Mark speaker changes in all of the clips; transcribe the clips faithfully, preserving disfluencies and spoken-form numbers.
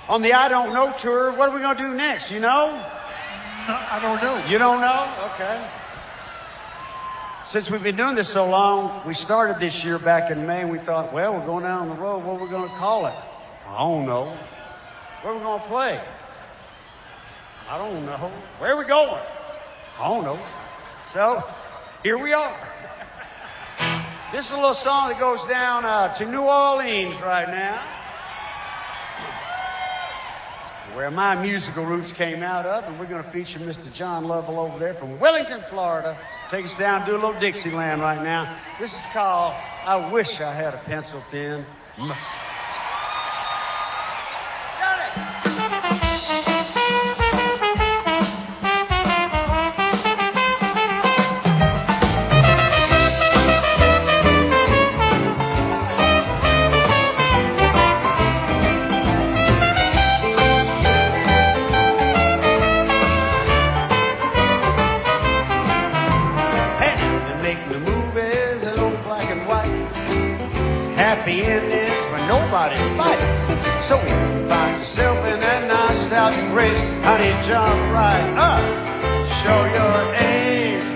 Speaker 1: on the I Don't Know tour. What are we going to do next, you know?
Speaker 2: No, I don't know.
Speaker 1: You don't know? Okay. Since we've been doing this so long, we started this year back in May, and we thought, well, we're going down the road. What are we going to call it? I don't know. Where are we going to play? I don't know. Where are we going? I don't know. So, here we are. This is a little song that goes down uh, to New Orleans right now, where my musical roots came out of, and we're going to feature Mister John Lovell over there from Wellington, Florida. Take us down, do a little Dixieland right now. This is called I Wish I Had a Pencil Thin. Happy endings when nobody fights. So if you find yourself in that nostalgic race, honey, jump right up, show your age.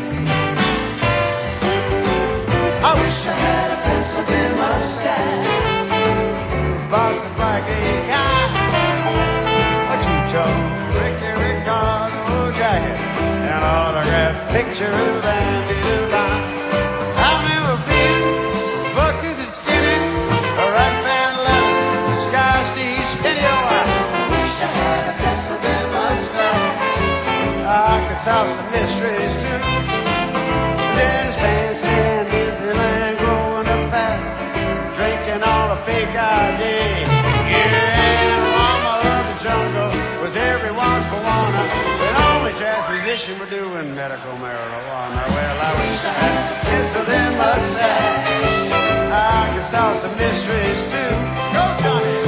Speaker 1: I wish I had a pencil thin mustache, Boston Black ink eye, a two-tone Ricky Ricardo jacket, an autographed picture of Andy Devine. I remember being bucket and skinny, a right man left, disguised these penny. Oh, I wish I had a pencil thin mustache. I could solve some mysteries too. Then his pants in Disneyland, growing up fast, drinking all the fake I D. Yeah, Mama loved the jungle with everyone's Moana, but only jazz musician were doing medical marijuana. Well, I wish I had a pencil thin mustache. I can solve some mysteries too. Go, Johnny!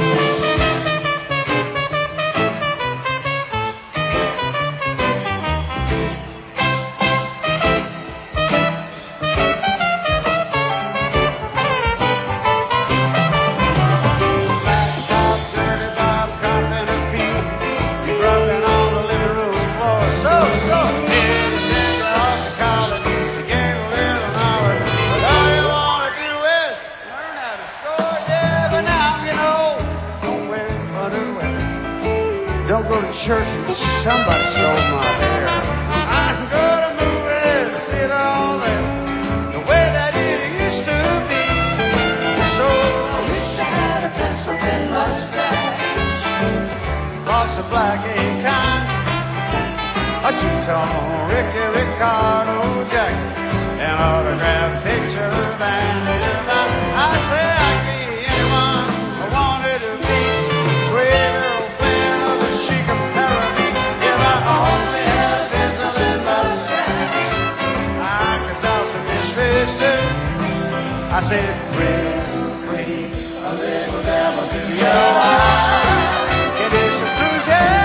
Speaker 1: Black top, dirty Bob, coughing a few. You rubbing on the living room floor. So, so, did you send you off to college to gain a little knowledge? But all you want to do is learn how to score, yeah, but now you know. Don't wear underwear. Don't go to church and somebody stole my hair. I can go to movies, sit all there, the way that it used to be. So I wish I had a pencil thin mustache, lost a black ink kind, a two-tone Ricky Ricardo jacket, an autographed picture of Andy Devine. I say I could be anyone I wanted to be, sweet girl fan of the chic apparently. If I only had a pencil thin mustache, I could solve some mysteries too. I said, real pretty, a little devil to your eye. It is the cruising.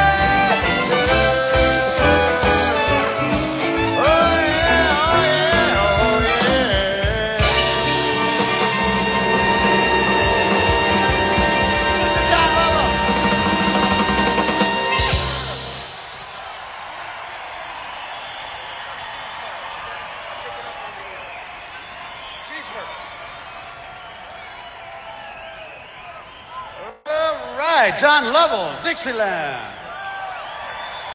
Speaker 1: John Lovell, Dixieland.